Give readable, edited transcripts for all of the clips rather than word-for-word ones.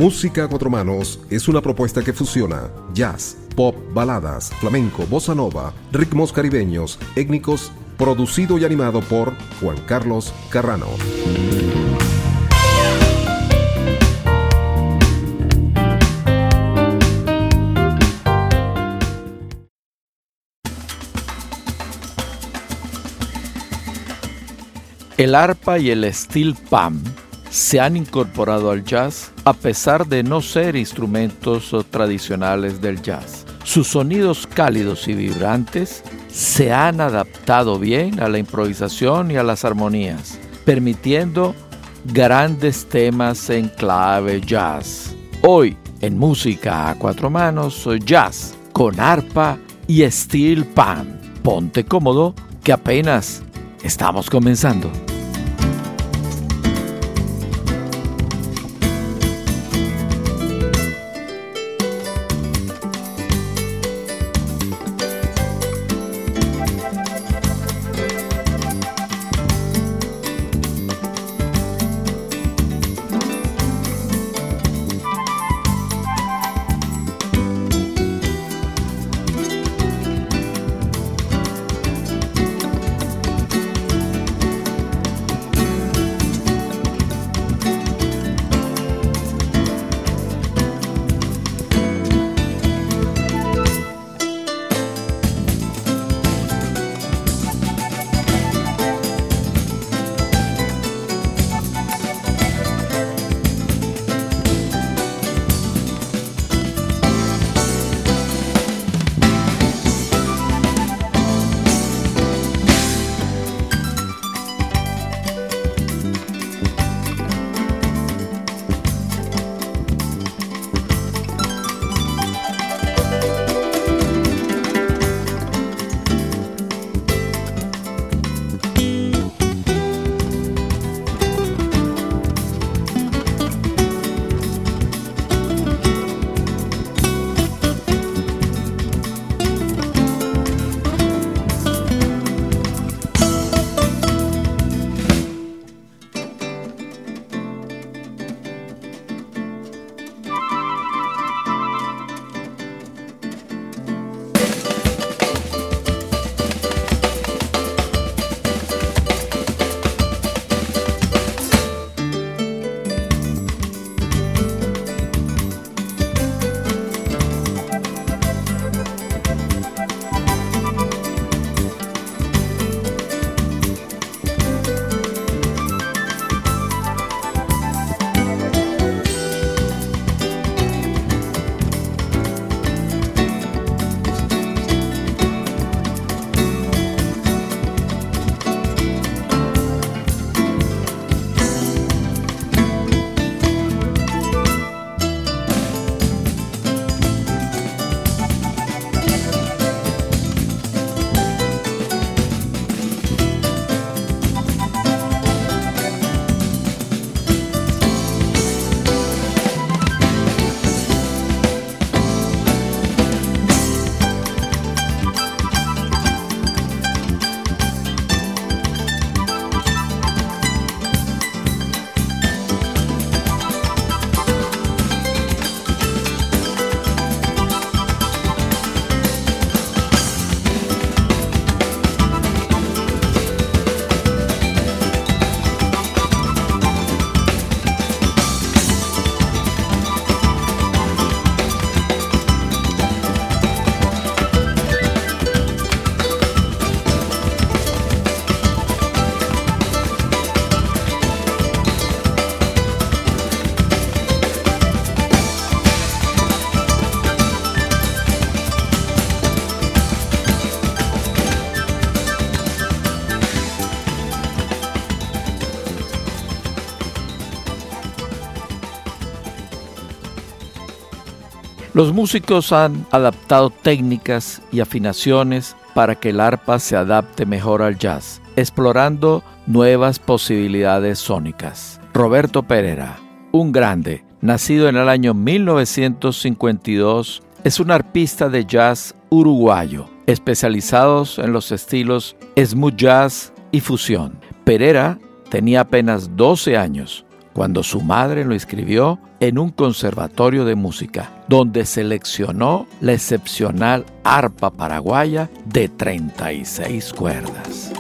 Música a cuatro manos es una propuesta que fusiona jazz, pop, baladas, flamenco, bossa nova, ritmos caribeños, étnicos, producido y animado por Juan Carlos Carrano. El arpa y el steel pan se han incorporado al jazz a pesar de no ser instrumentos tradicionales del jazz. Sus sonidos cálidos y vibrantes se han adaptado bien a la improvisación y a las armonías, permitiendo grandes temas en clave jazz. Hoy, en Música a cuatro manos, jazz con arpa y steel pan. Ponte cómodo que apenas estamos comenzando. Los músicos han adaptado técnicas y afinaciones para que el arpa se adapte mejor al jazz, explorando nuevas posibilidades sónicas. Roberto Perera, un grande, nacido en el año 1952, es un arpista de jazz uruguayo, especializados en los estilos smooth jazz y fusión. Perera tenía apenas 12 años cuando su madre lo inscribió en un conservatorio de música, donde seleccionó la excepcional arpa paraguaya de 36 cuerdas.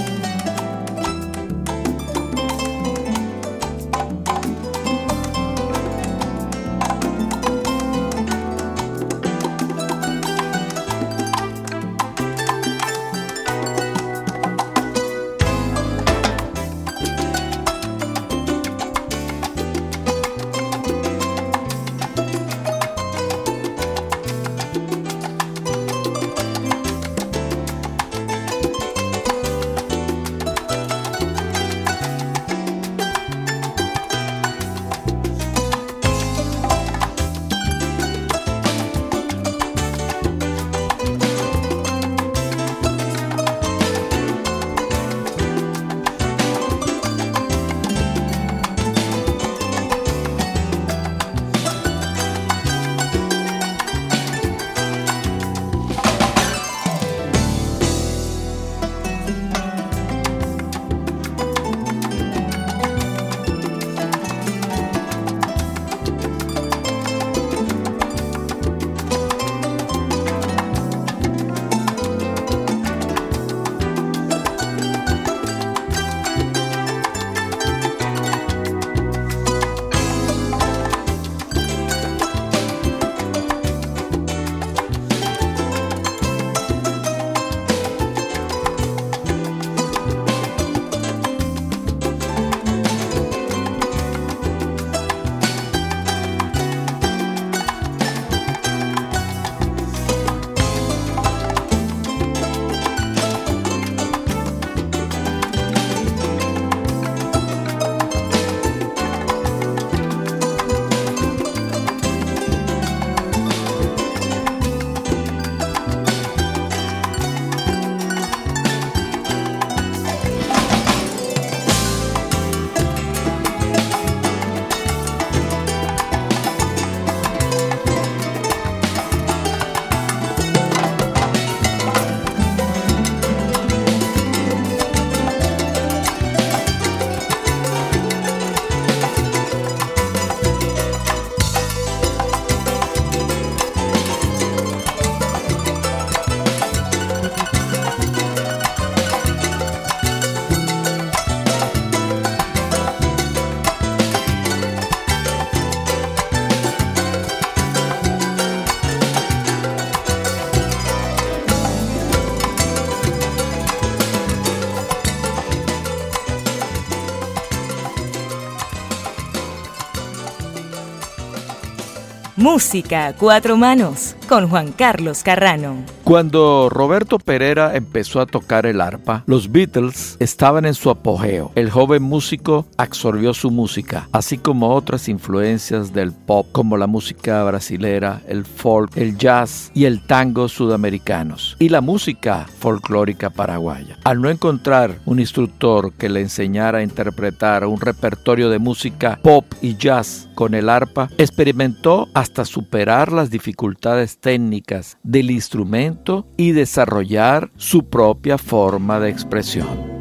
Música a cuatro manos con Juan Carlos Carrano. Cuando Roberto Perera empezó a tocar el arpa, los Beatles estaban en su apogeo. El joven músico absorbió su música, así como otras influencias del pop, como la música brasilera, el folk, el jazz y el tango sudamericanos, y la música folclórica paraguaya. Al no encontrar un instructor que le enseñara a interpretar un repertorio de música pop y jazz con el arpa, experimentó hasta superar las dificultades técnicas del instrumento y desarrollar su propia forma de expresión.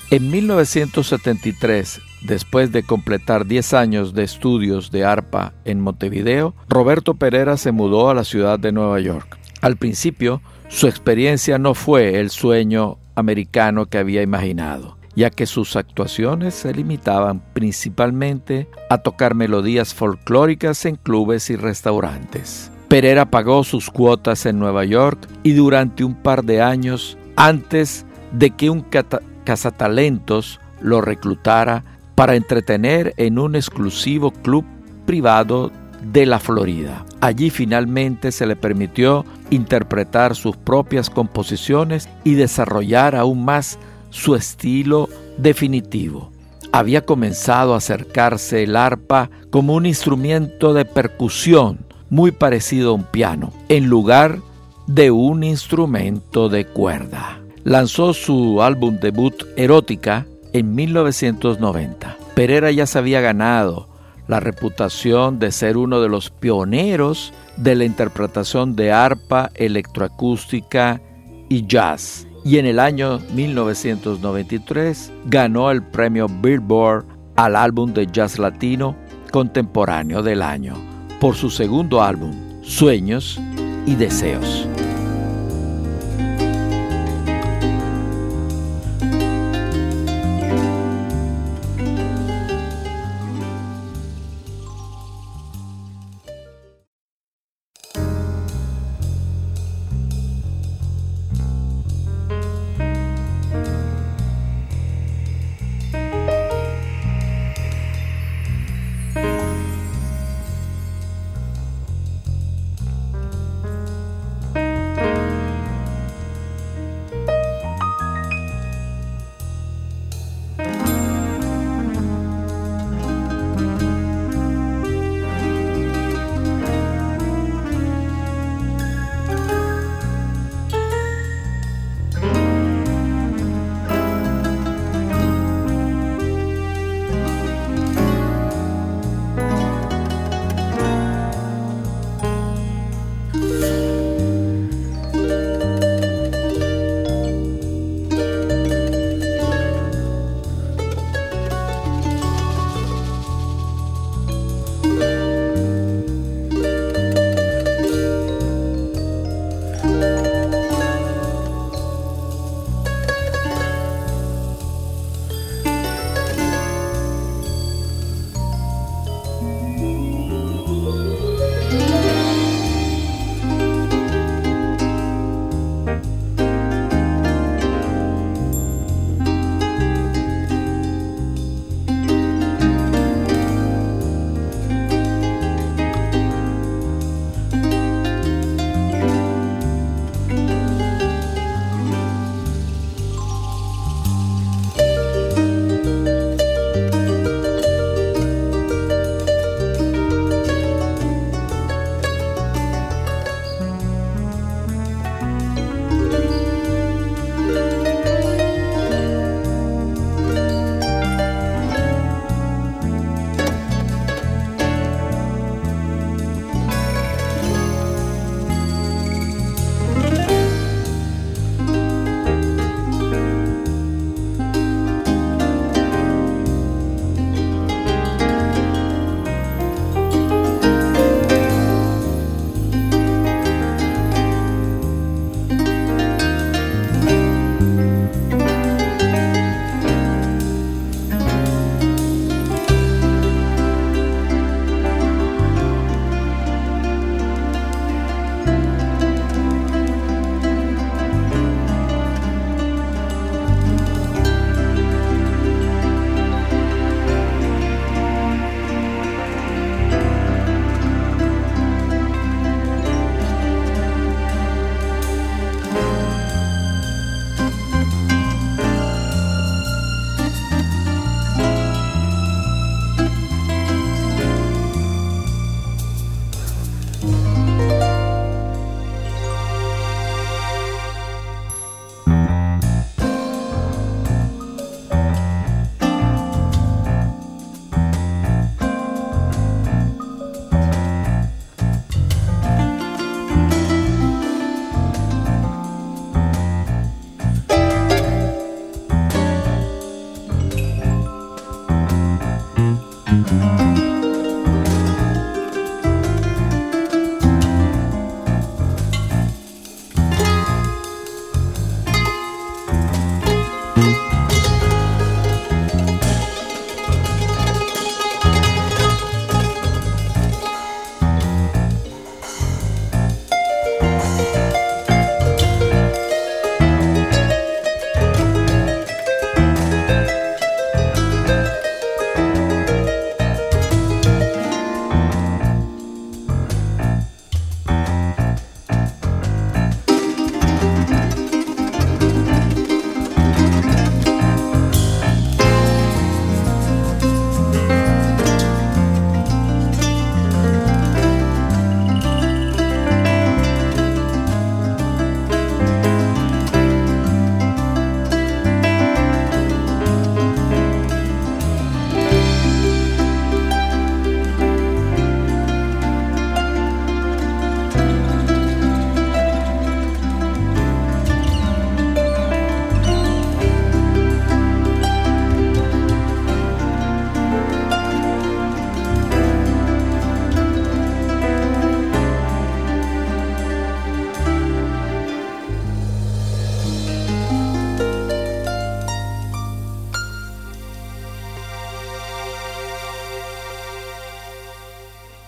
En 1973, después de completar 10 años de estudios de arpa en Montevideo, Roberto Perera se mudó a la ciudad de Nueva York. Al principio, su experiencia no fue el sueño americano que había imaginado, ya que sus actuaciones se limitaban principalmente a tocar melodías folclóricas en clubes y restaurantes. Perera pagó sus cuotas en Nueva York y durante un par de años, antes de que un cazatalentos lo reclutara para entretener en un exclusivo club privado de la Florida. Allí finalmente se le permitió interpretar sus propias composiciones y desarrollar aún más su estilo definitivo. Había comenzado a acercarse el arpa como un instrumento de percusión muy parecido a un piano, en lugar de un instrumento de cuerda. Lanzó su álbum debut Erótica en 1990. Perera ya se había ganado la reputación de ser uno de los pioneros de la interpretación de arpa electroacústica y jazz, y en el año 1993 ganó el premio Billboard al álbum de jazz latino contemporáneo del año por su segundo álbum, Sueños y Deseos.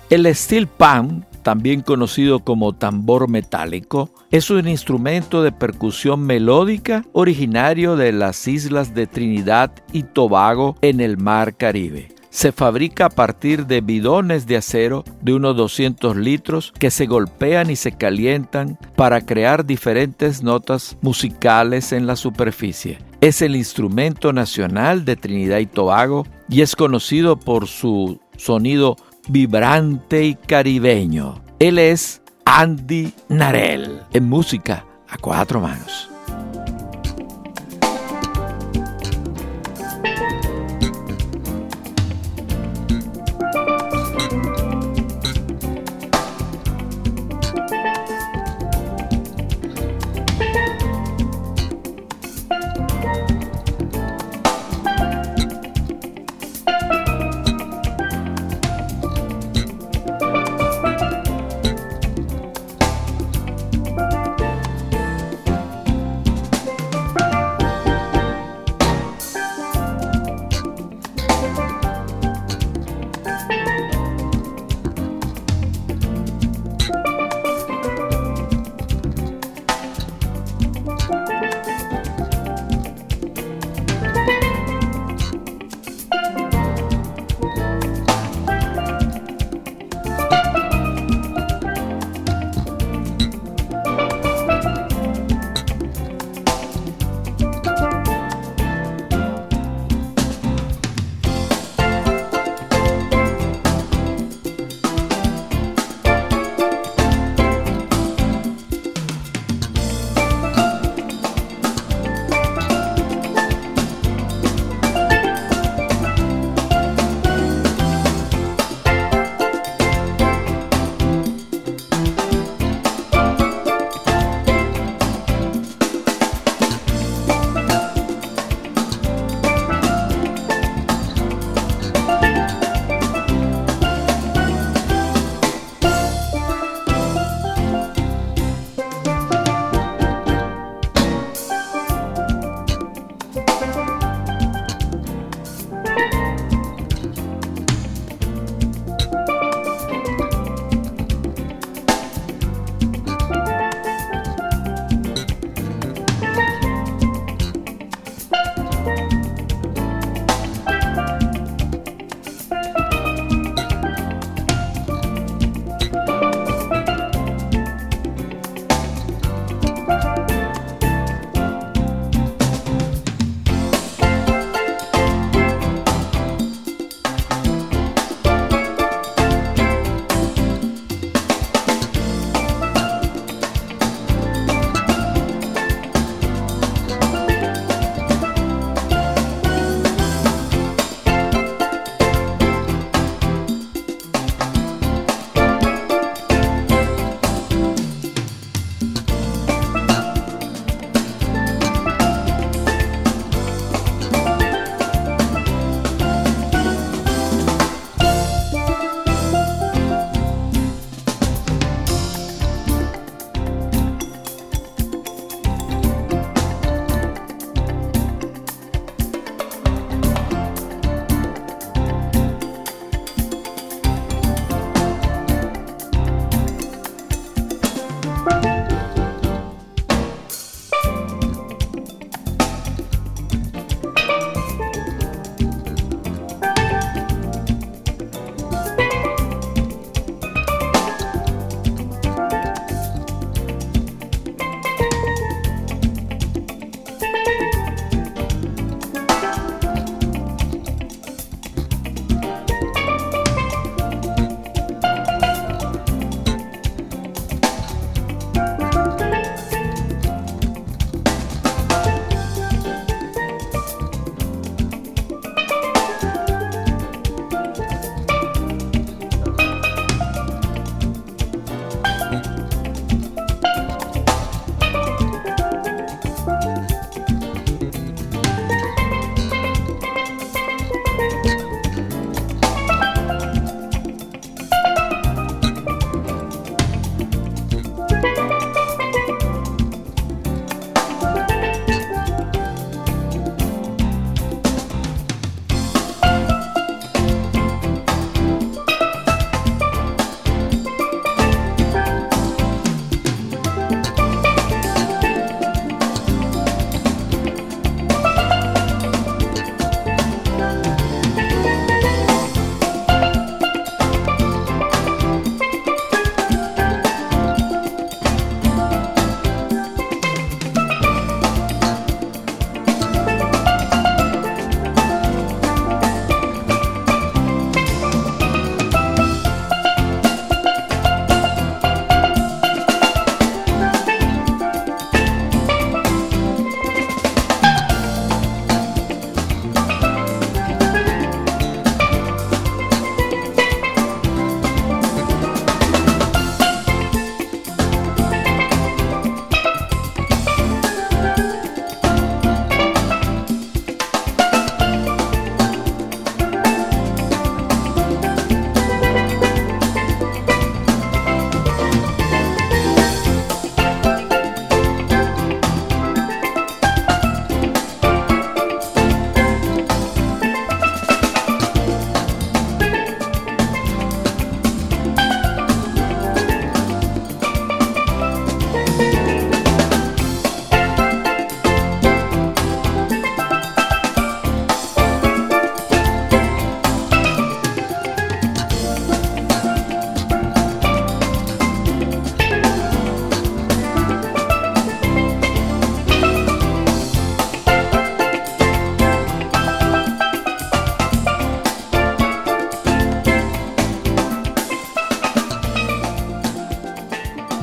El steel pan, también conocido como tambor metálico, es un instrumento de percusión melódica originario de las islas de Trinidad y Tobago en el Mar Caribe. Se fabrica a partir de bidones de acero de unos 200 litros que se golpean y se calientan para crear diferentes notas musicales en la superficie. Es el instrumento nacional de Trinidad y Tobago y es conocido por su sonido vibrante y caribeño. Él es Andy Narell, en música a cuatro manos.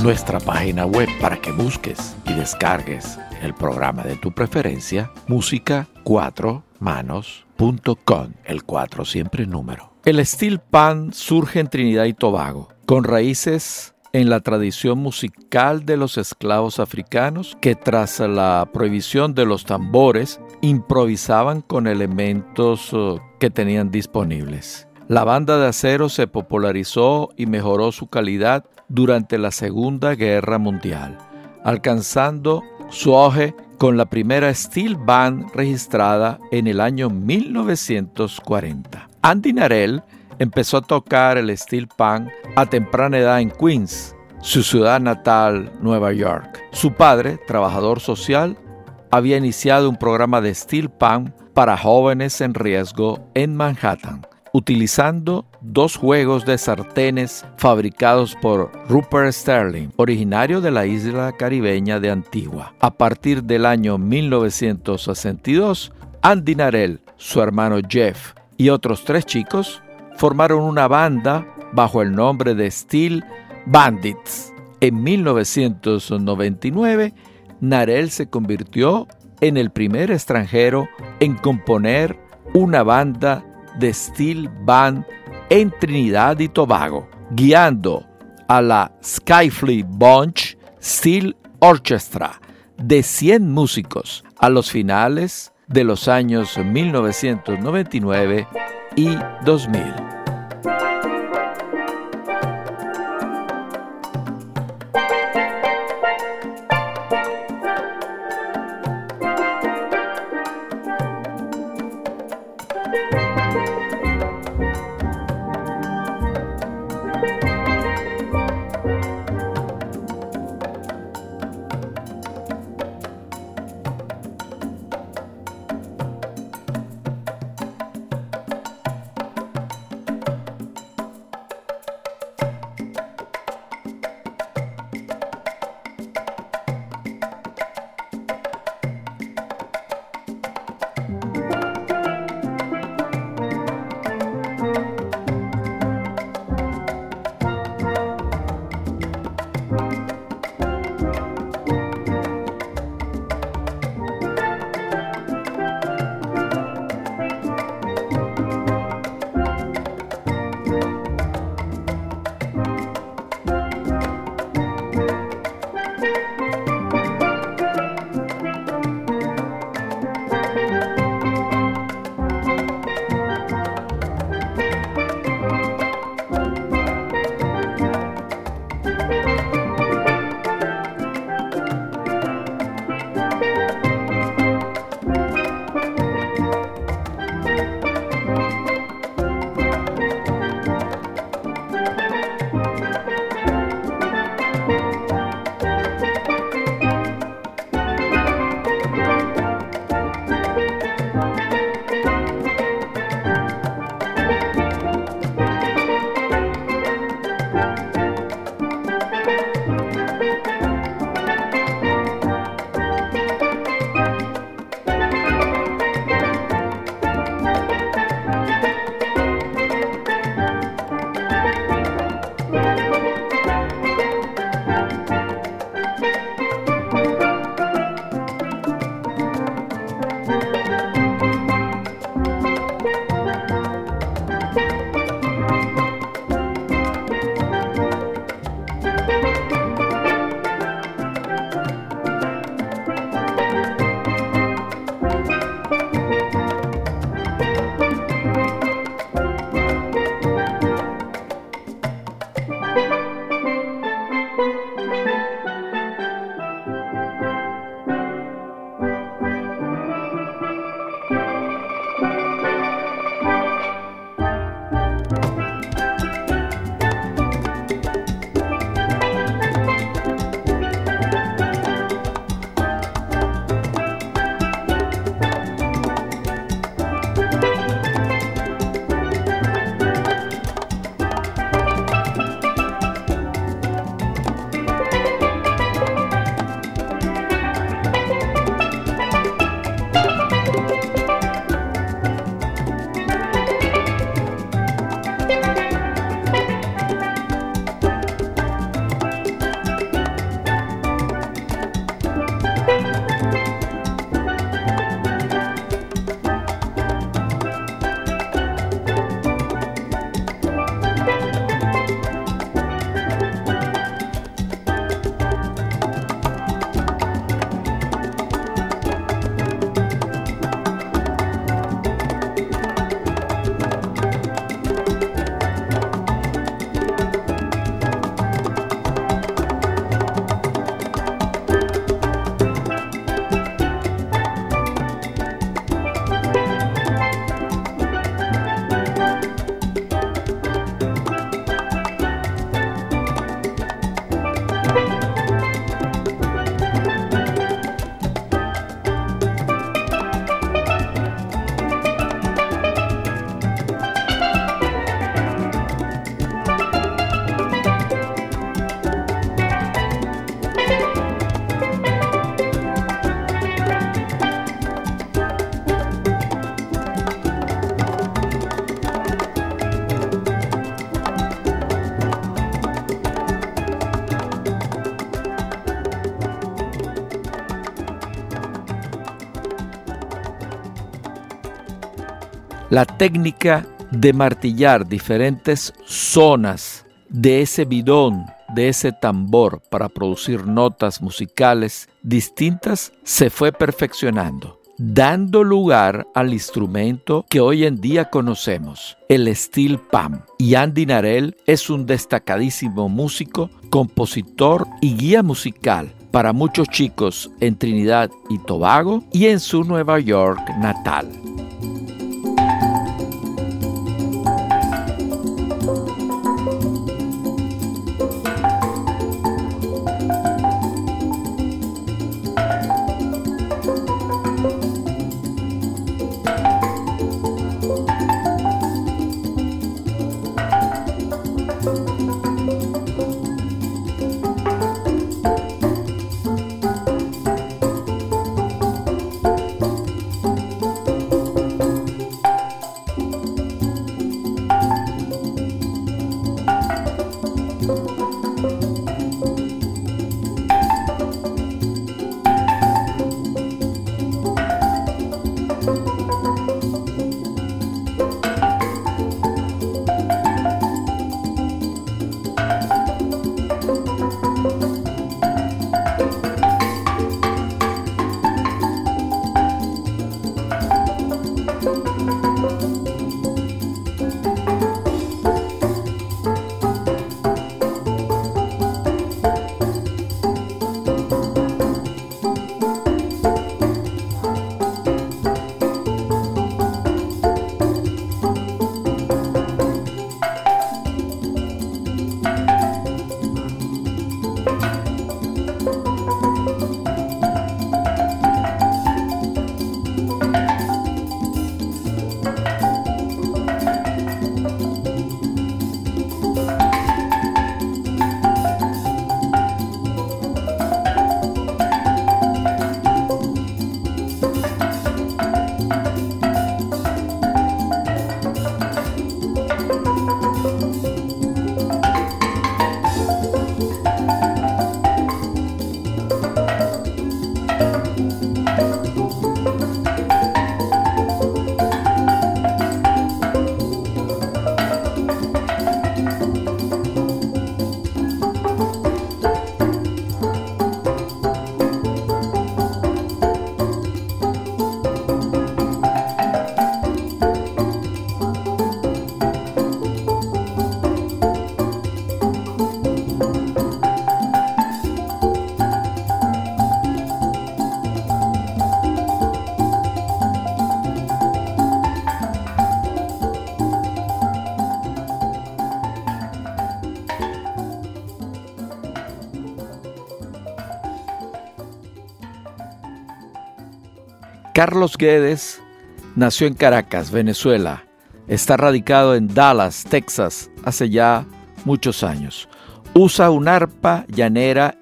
nuestra página web para que busques y descargues el programa de tu preferencia, música4manos.com, el 4 siempre en número. El steel pan surge en Trinidad y Tobago, con raíces en la tradición musical de los esclavos africanos que tras la prohibición de los tambores improvisaban con elementos que tenían disponibles. La banda de acero se popularizó y mejoró su calidad durante la Segunda Guerra Mundial, alcanzando su auge con la primera steel band registrada en el año 1940. Andy Narell empezó a tocar el steel pan a temprana edad en Queens, su ciudad natal, Nueva York. Su padre, trabajador social, había iniciado un programa de steel pan para jóvenes en riesgo en Manhattan, utilizando 2 juegos de sartenes fabricados por Rupert Sterling, originario de la isla caribeña de Antigua. A partir del año 1962, Andy Narell, su hermano Jeff y otros 3 chicos formaron una banda bajo el nombre de Steel Bandits. En 1999, Narell se convirtió en el primer extranjero en componer una banda de steel band en Trinidad y Tobago, guiando a la Skyfleet Bunch Steel Orchestra de 100 músicos a los finales de los años 1999 y 2000. La técnica de martillar diferentes zonas de ese bidón, de ese tambor para producir notas musicales distintas se fue perfeccionando, dando lugar al instrumento que hoy en día conocemos, el steel pan. Y Andy Narell es un destacadísimo músico, compositor y guía musical para muchos chicos en Trinidad y Tobago y en su Nueva York natal. Carlos Guedes nació en Caracas, Venezuela. Está radicado en Dallas, Texas, hace ya muchos años. Usa una arpa llanera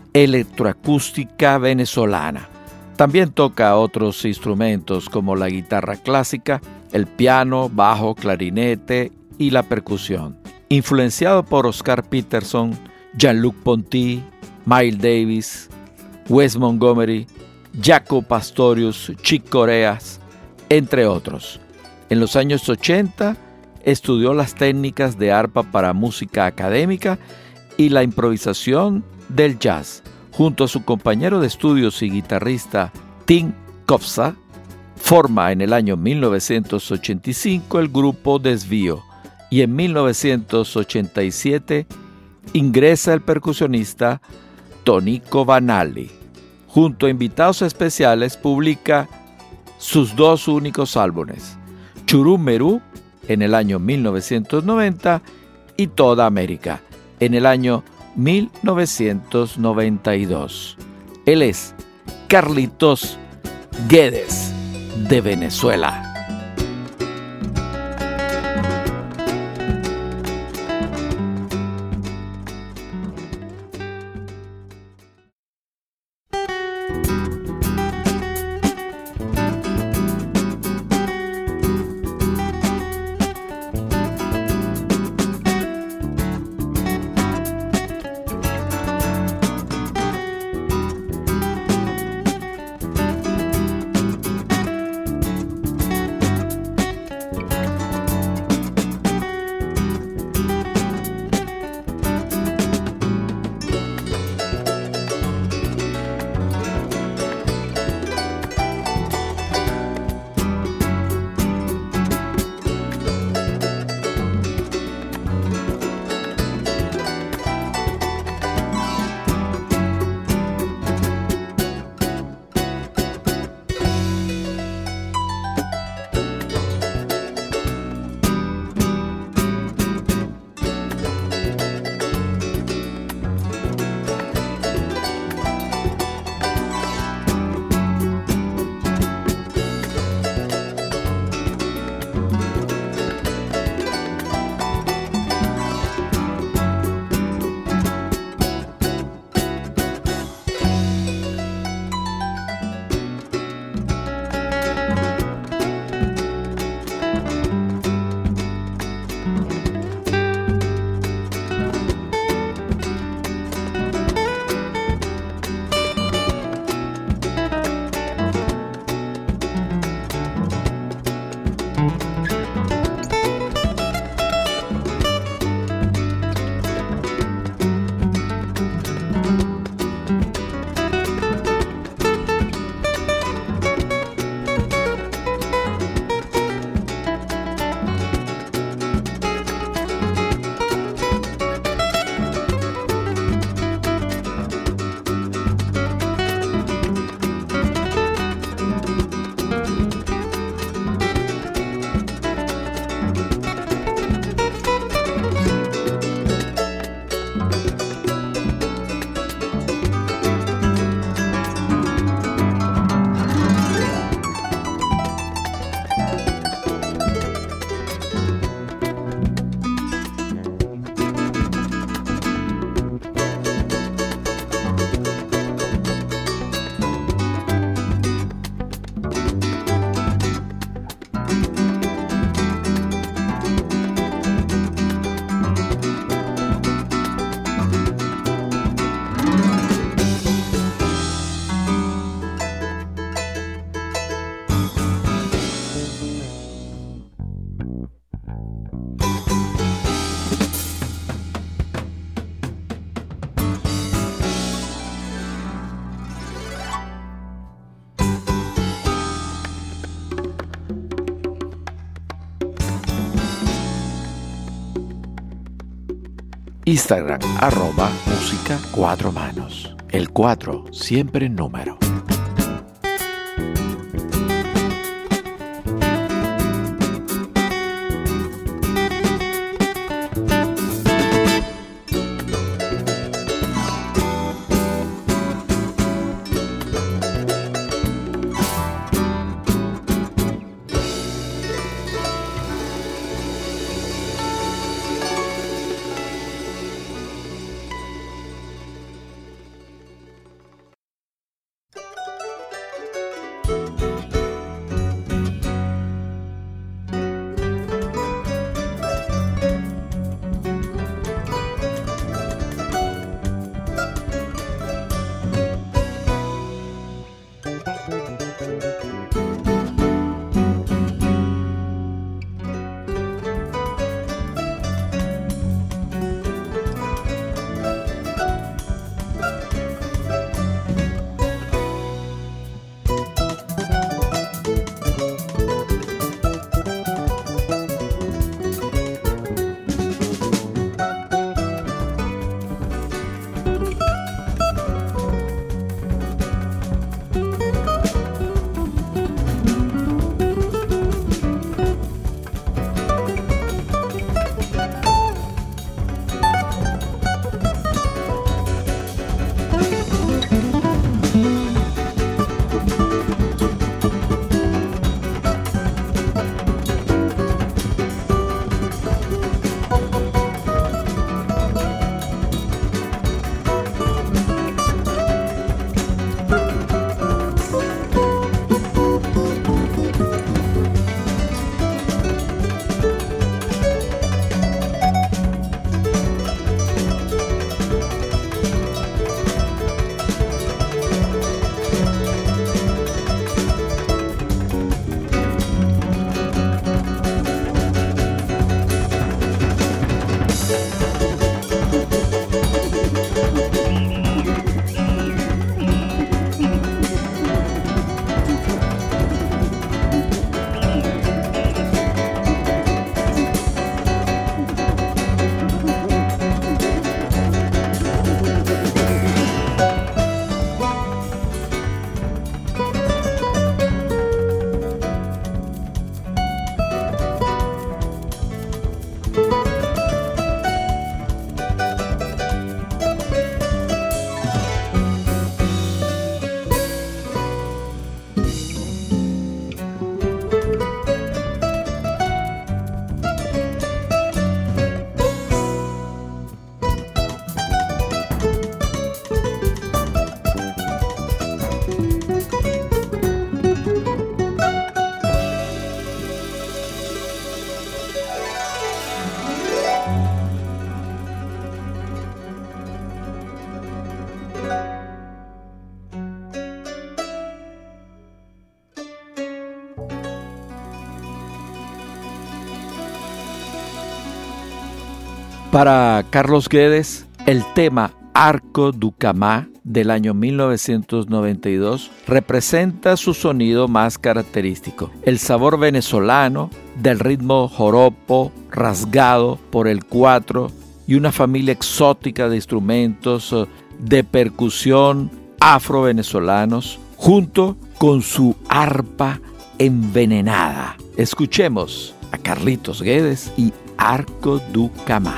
electroacústica venezolana. También toca otros instrumentos como la guitarra clásica, el piano, bajo, clarinete y la percusión. Influenciado por Oscar Peterson, Jean-Luc Ponty, Miles Davis, Wes Montgomery, Jaco Pastorius, Chick Corea, entre otros. En los años 80 estudió las técnicas de arpa para música académica y la improvisación del jazz. Junto a su compañero de estudios y guitarrista Tim Kofsa, forma en el año 1985 el grupo Desvío y en 1987 ingresa el percusionista Tonico Vanali. Junto a invitados especiales publica sus dos únicos álbumes, Churum Merú en el año 1990 y Toda América en el año 1992. Él es Carlitos Guedes de Venezuela. Instagram, @música 4 manos. El 4 siempre en número. Para Carlos Guedes, el tema Arco du Camà del año 1992 representa su sonido más característico, el sabor venezolano del ritmo joropo rasgado por el cuatro y una familia exótica de instrumentos de percusión afro-venezolanos junto con su arpa envenenada. Escuchemos a Carlitos Guedes y Arco du Camà.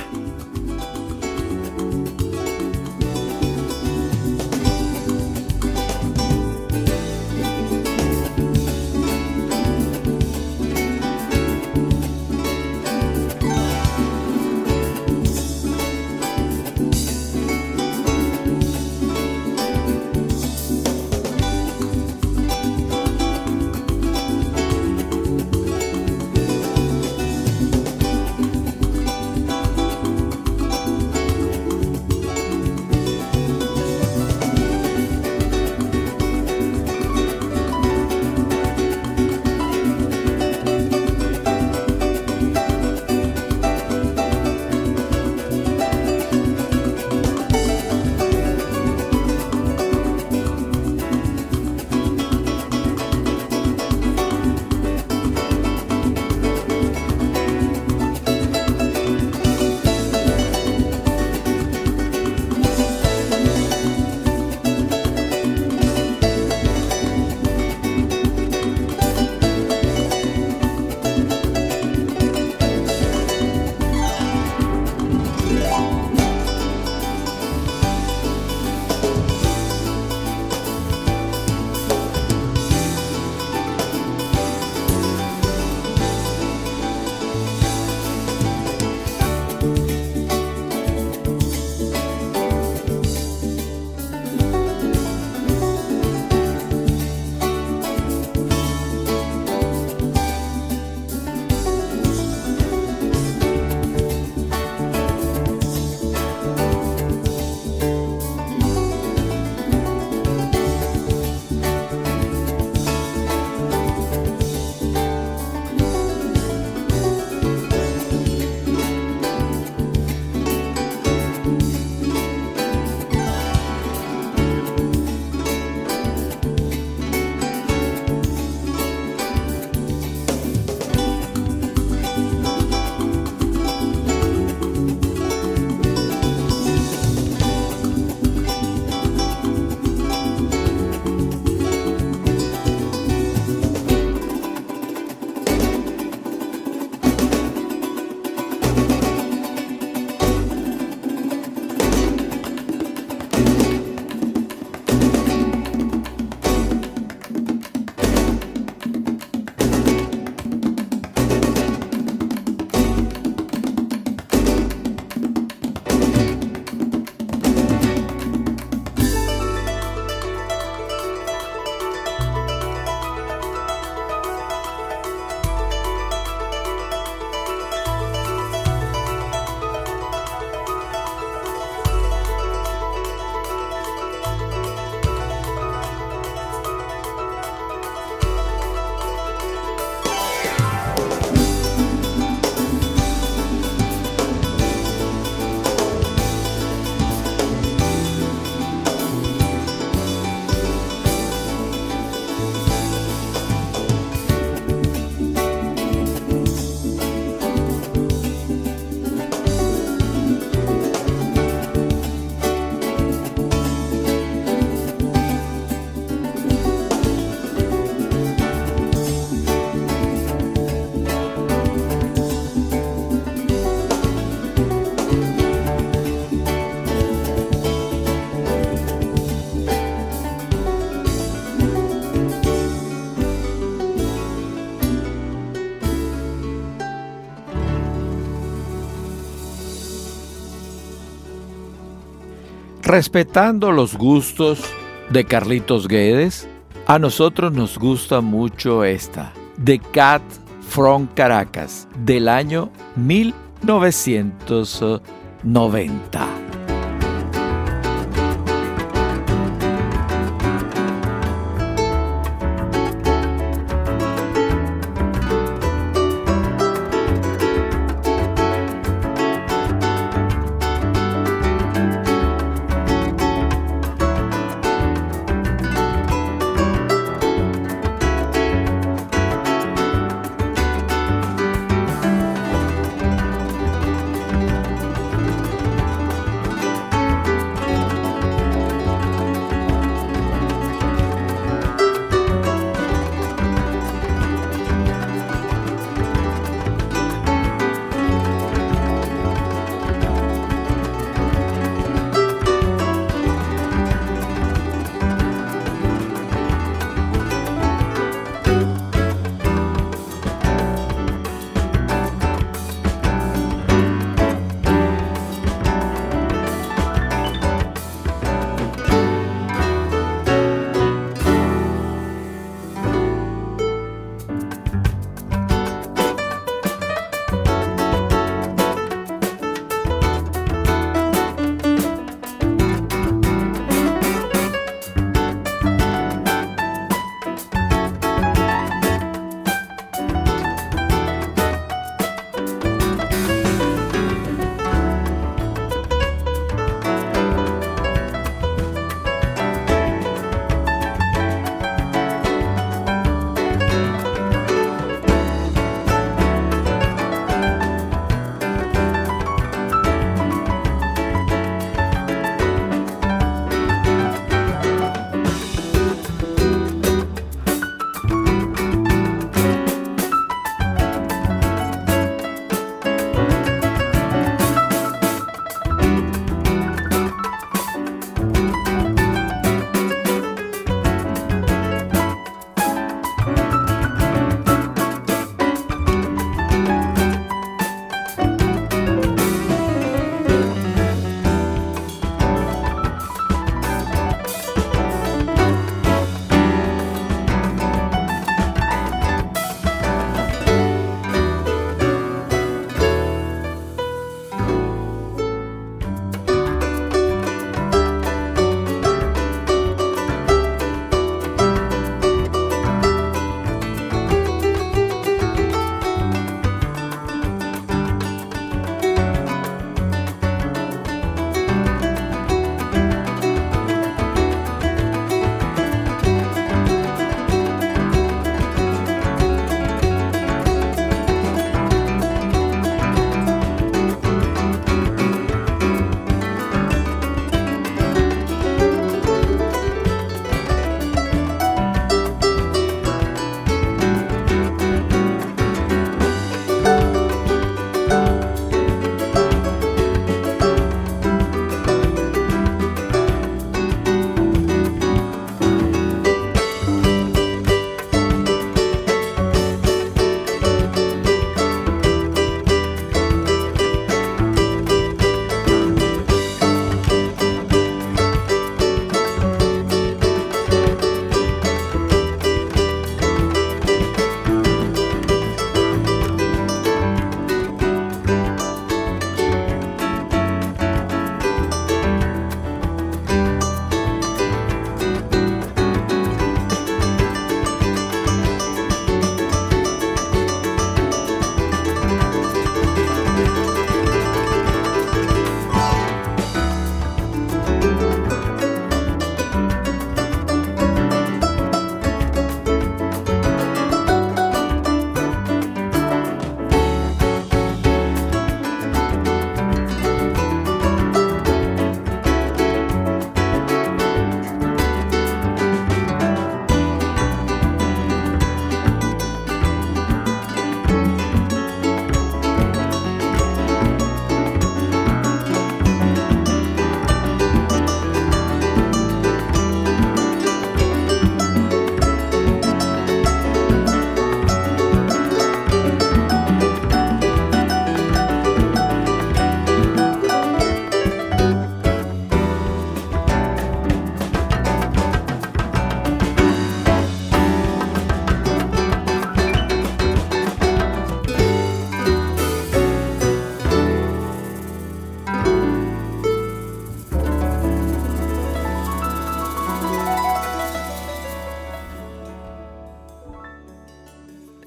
Respetando los gustos de Carlitos Guedes, a nosotros nos gusta mucho esta, The Cat from Caracas, del año 1990.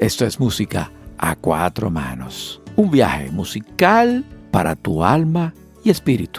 Esto es música a cuatro manos. Un viaje musical para tu alma y espíritu.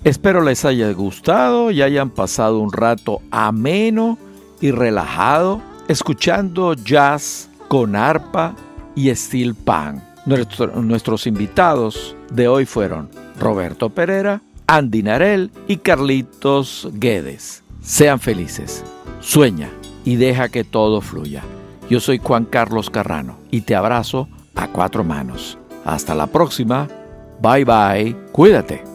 Espero les haya gustado y hayan pasado un rato ameno y relajado escuchando jazz con arpa y steel pan. Nuestros invitados de hoy fueron Roberto Pereira, Andy Narell y Carlitos Guedes. Sean felices, sueña y deja que todo fluya. Yo soy Juan Carlos Carrano y te abrazo a 4 manos. Hasta la próxima. Bye bye. Cuídate.